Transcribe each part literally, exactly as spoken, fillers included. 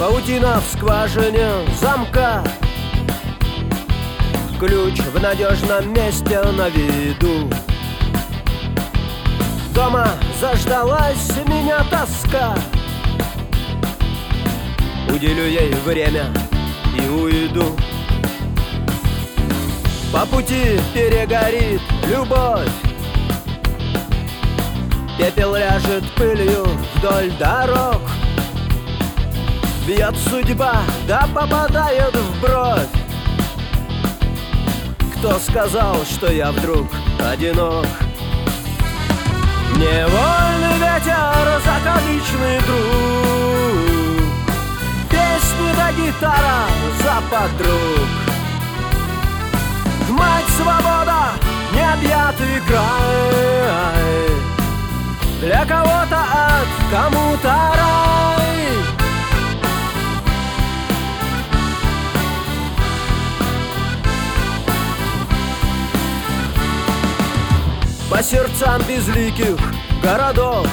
Паутина в скважине замка, ключ в надежном месте на виду. Дома заждалась меня тоска, уделю ей время и уйду. По пути перегорит любовь, пепел ляжет пылью вдоль дорог. Бьет судьба, да попадает в бровь. Кто сказал, что я вдруг одинок? Невольный ветер, закадычный друг, песни да гитара за подруг. Мать свобода, необъятый край, для кого-то ад, кому-то рай. По сердцам безликих городов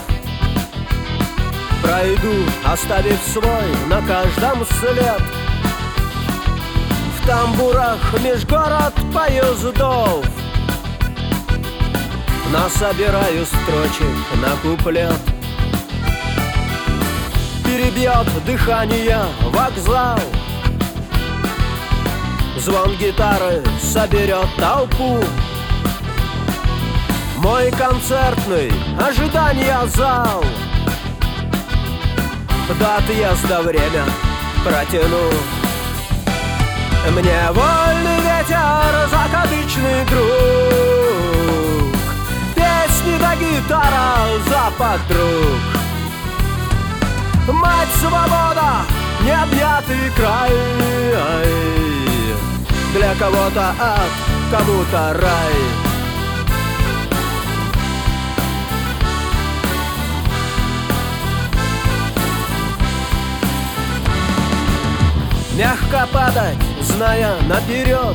пройду, оставив свой на каждом след. В тамбурах межгород поездов насобираю строчек на куплет. Перебьет дыхание вокзал, звон гитары соберет толпу. Мой концертный ожидания зал до отъезда время протяну. Мне вольный ветер, закадычный друг, песни да гитара за подруг. Мать свобода, необъятый край, для кого-то ад, кому-то рай. Мягко падать, зная наперед,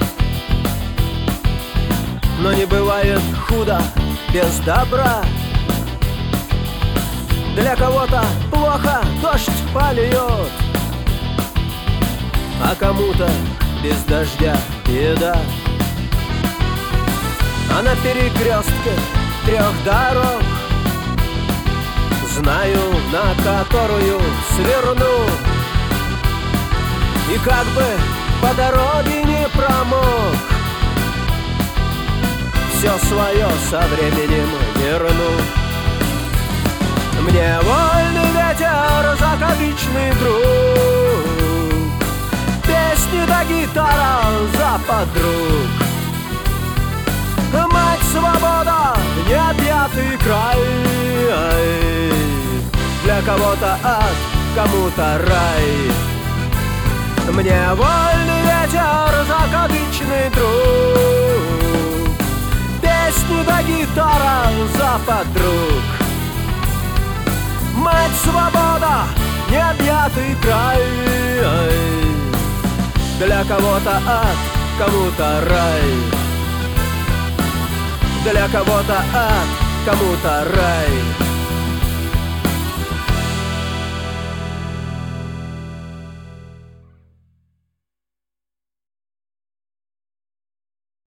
но не бывает худо без добра. Для кого-то плохо дождь польет, а кому-то без дождя беда. А на перекрестке трех дорог знаю, на которую сверну. И как бы по дороге не промок, все свое со временем верну. Мне вольный ветер, закадычный друг, песни да гитара за подруг. Мать свобода, необъятый край, для кого-то ад, кому-то рай. Мне вольный ветер, закадычный друг, песни да гитара за подруг. Мать свобода, необъятый край, для кого-то ад, кому-то рай. Для кого-то ад, кому-то рай.